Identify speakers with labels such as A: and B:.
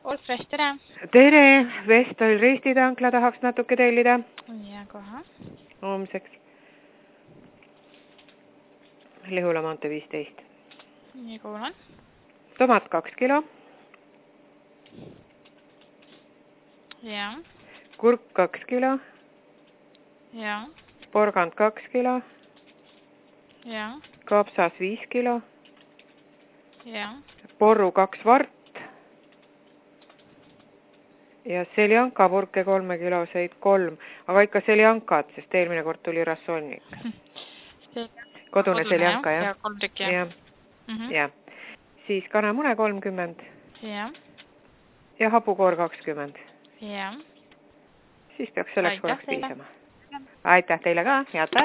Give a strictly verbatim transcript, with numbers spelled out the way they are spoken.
A: All Fresh, tere!
B: Tere! Vestol ristitankla tahaks natuke tellida.
A: Ja kohe.
B: Homseks. Lihula maantee viisteist.
A: Nii kuulan.
B: Tomat kaks kilo.
A: Ja.
B: Kurk kaks kilo.
A: Ja.
B: Porgand kaks kilo.
A: Ja.
B: Kapsas viis kilo.
A: Ja.
B: Porru kaks vart. Ja seljanka purke kolme kiloseid kolm. Aga ikka seljankad, sest eelmine kord tuli rassonnik. Kodune seljanka, jah?
A: Ja, kolm tükki, jah.
B: Ja.
A: Mm -hmm.
B: Ja. Siis kanamune kolmkümmend.
A: Ja.
B: Ja hapukoor kakskümmend.
A: Ja.
B: Siis peaks selleks
A: Aitäh
B: korraks
A: teile.
B: piisama. Aitäh teile ka. Head päeva.